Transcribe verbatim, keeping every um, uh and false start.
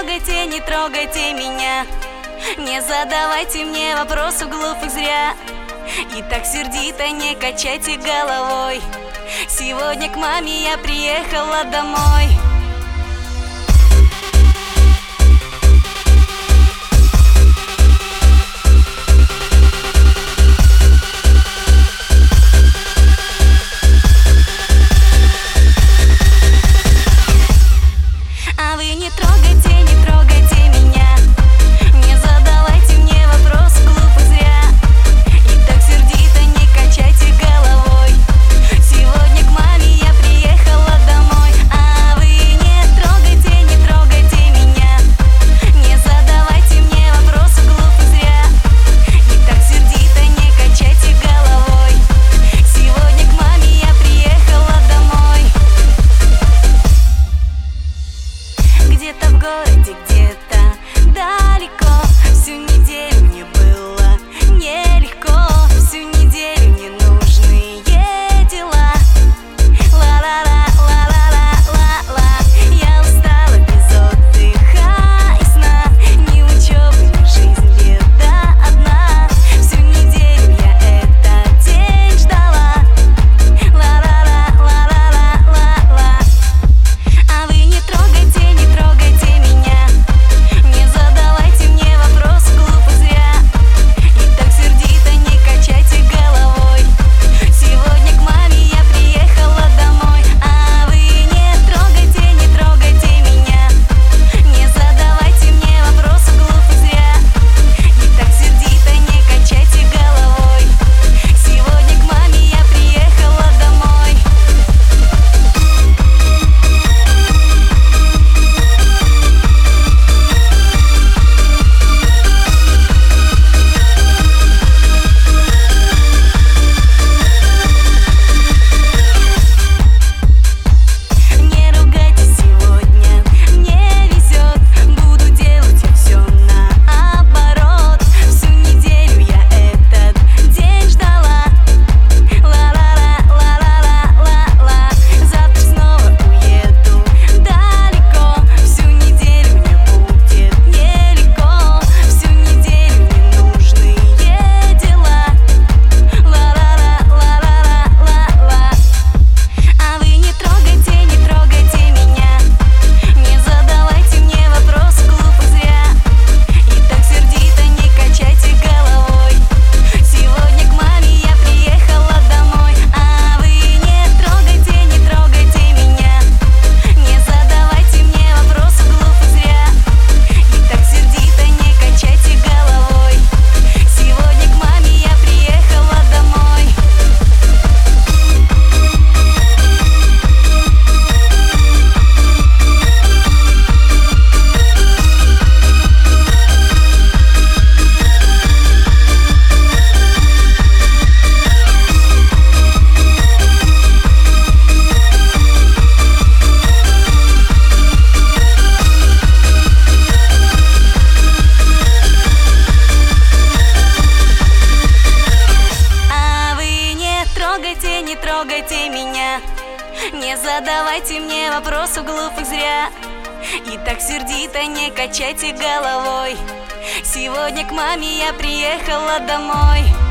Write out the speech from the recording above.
трогайте, не трогайте меня. Не задавайте мне вопросов глупых зря. И так сердито не качайте головой. Сегодня к маме я приехала домой. А вы не трогайте, не трогайте меня. Не задавайте мне вопросы глупых зря. И так сердито не качайте головой. Сегодня к маме я приехала домой. А вы не трогайте, не трогайте меня. Не задавайте мне вопросы глупых зря. И так сердито не качайте головой. Сегодня к маме я приехала домой. Где-то в городе, где-то далеко. Всю неделю мне было нелегко. Всю неделю ненужные дела. Ла-ла-ла, ла-ла-ла-ла-ла. Я устала без отдыха и сна. Ни учебы, ни жизнь, беда одна. Всю неделю я этот день ждала. Ла-ла-ла, ла-ла-ла-ла-ла. А вы не трогайте, не трогайте меня. Не задавайте мне вопросы глупых зря. И так сердито не качайте головой. Сегодня к маме я приехала домой. А вы не трогайте, не трогайте меня. Не задавайте мне вопросы глупых зря. И так сердито не качайте головой. Сегодня к маме я приехала домой. Не ругайте сегодня, мне везет. Буду делать я все наоборот. Всю неделю я этот день ждала. Ла-ла-ла, ла-ла-ла-ла-ла. Завтра снова уеду далеко. Всю неделю мне будет нелегко. Всю неделю ненужные дела. Ла-ла-ла, ла-ла-ла-ла-ла. А вы не трогайте, не трогайте меня. Не задавайте мне вопросы глупых зря. И так сердито не качайте головой. Сегодня к маме я приехала домой. А вы не трогайте, не трогайте меня. Не задавайте мне вопросы глупых зря. И так сердито не качайте головой. Сегодня к маме я приехала домой. А вы не трогайте, не трогайте меня. Не задавайте мне вопросов глупых зря. И так сердито не качайте головой. Сегодня к маме я приехала домой.